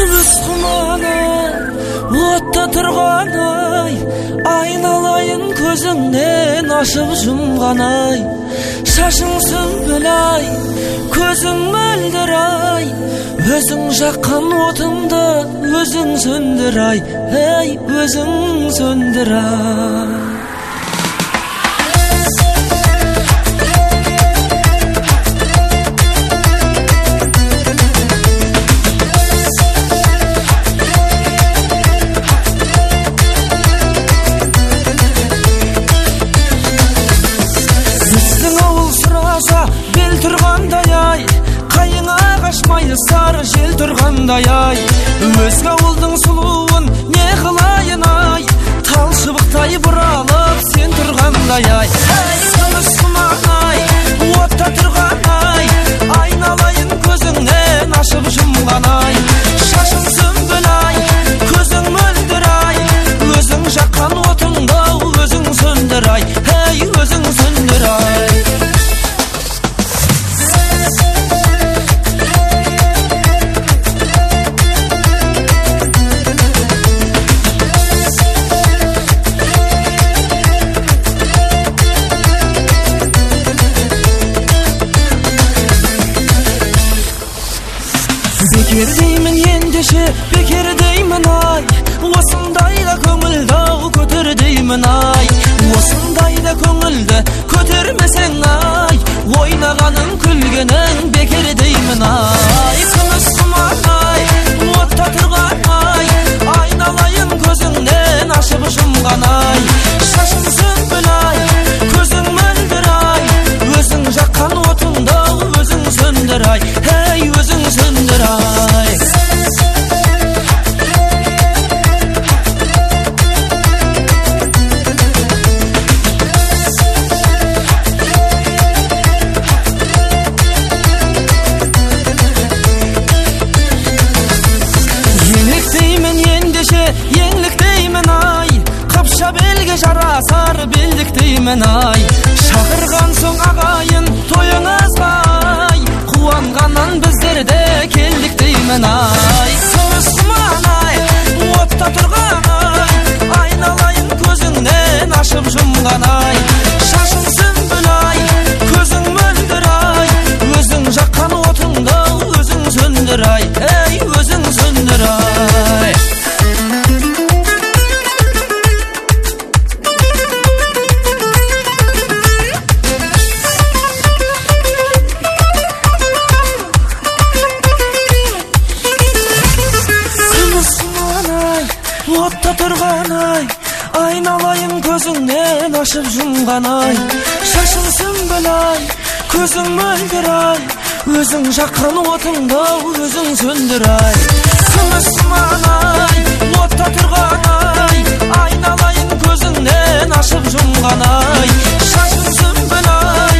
күміс құманай, отта тұрғанай, айналайын көзіңнен ашып жұмғанай. Шашың сүмбілай, көзің мөлдір-ай, өзің жаққан отыңды өзің сөндір-ай, ей, өзің сөндір-ай. Бел тұрғандай-ай, қайыңа қашмай сары жел тұрғандай-ай, өзге ауылдың сұлуын не қылайын-ай, тал шыбықтай бұралып сен тұрғандай-ай. Күміс құманай, отта тұрған-ай, айналайын көзіңнен ашып жұмған-ай. Шашың сүмбіл-ай, көзің мөлдір-ай, өзің жаққан отыңды өзің сөндір-ай, ей, өзің сөндір-ай. Бекер деймін ендеше, бекер деймін-ай, осындайда көңілді көтер деймін-ай. Осындайда көңілді көтермесең-ай, ойнағаның күлгенің бекер деймін-ай. Күміс құманай, отта тұрған-ай, айналайын көзіңнен ашып жұмған-ай. Шашың сүмбіл-ай, көзің мөлдір-ай, өзің жаққан отыңды өзің сөндір-ай, ей, өзің сөндір-ай. Еңлік деймін-ай, қапша белге жарасар белдік деймін-ай. Шақырған соң ағайын тойыңызға-ай, қуанғаннан біздер де келдік деймін-ай. Күміс құманай, отта тұрған-ай, айналайын көзіңнен ашып жұмған-ай. Шашың сүмбіл-ай, көзің мөлдір-ай, өзің жаққан отыңды өзің сөндір-ай, ей, өзің сөндір-ай. Отта тұрған-ай, айналайын көзіңнен ашып жұмған-ай. Шашың сүмбіл-ай, көзің мөлдір-ай, өзің жаққан отыңды өзің сөндір-ай. Күміс құманай, отта тұрған-ай, айналайын көзіңнен ашып жұмған-ай. Шашың сүмбіл-ай,